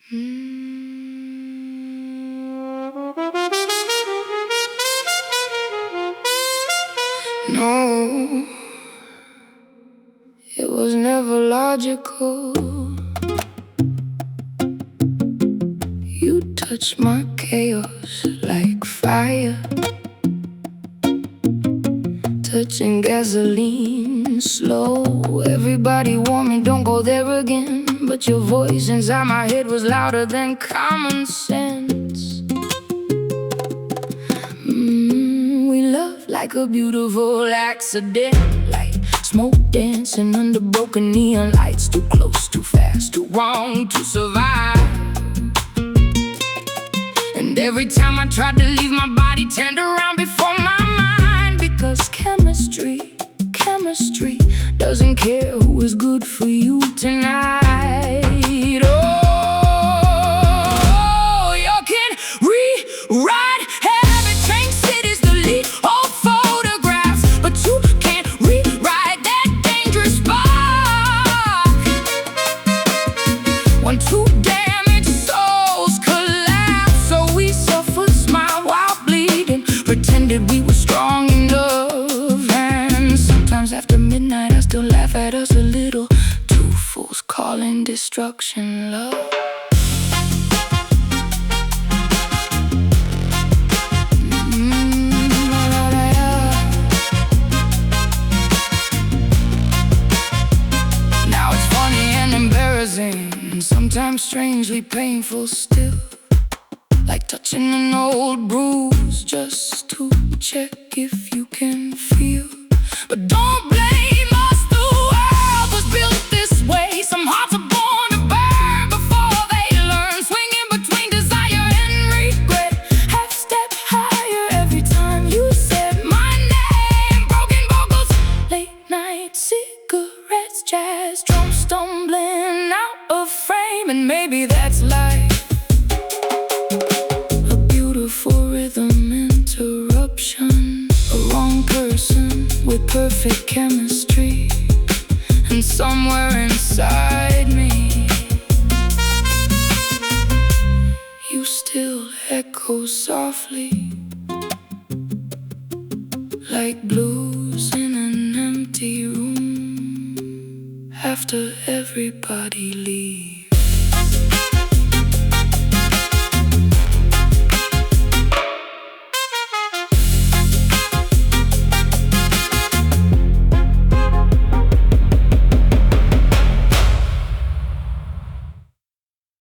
No, it was never logical. You touched my chaos like fire, touching gasoline slow. Everybody warned me, don't go there again, but your voice inside my head was louder than common sense. We loved like a beautiful accident, like smoke dancing under broken neon lights. Too close, too fast, too wrong to survive. And every time I tried to leave, my body turned around before my mind. Because chemistry doesn't care who is good for you tonight. Oh, you can rewrite heaven, change cities, delete old photographs, but you can't rewrite that dangerous spark. When two damaged souls collapse, so we suffered, smiled while bleeding, pretended we were strong in love. And sometimes after midnight I still laugh at us a little. Two fools calling destruction love. Now it's funny and embarrassing, sometimes strangely painful still, like touching an old bruise just to check if you can feel. But don't blame us, the world was built this way. Some hearts are born to burn before they learn, swinging between desire and regret. Half step higher every time you said my name. Broken vocals, late night cigarettes, jazz drums stumbling out of frame. And maybe that's life, a beautiful rhythm interruption, a wrong person with perfect chemistry. And somewhere inside me, you still echo softly, like blues in an empty room after everybody leaves.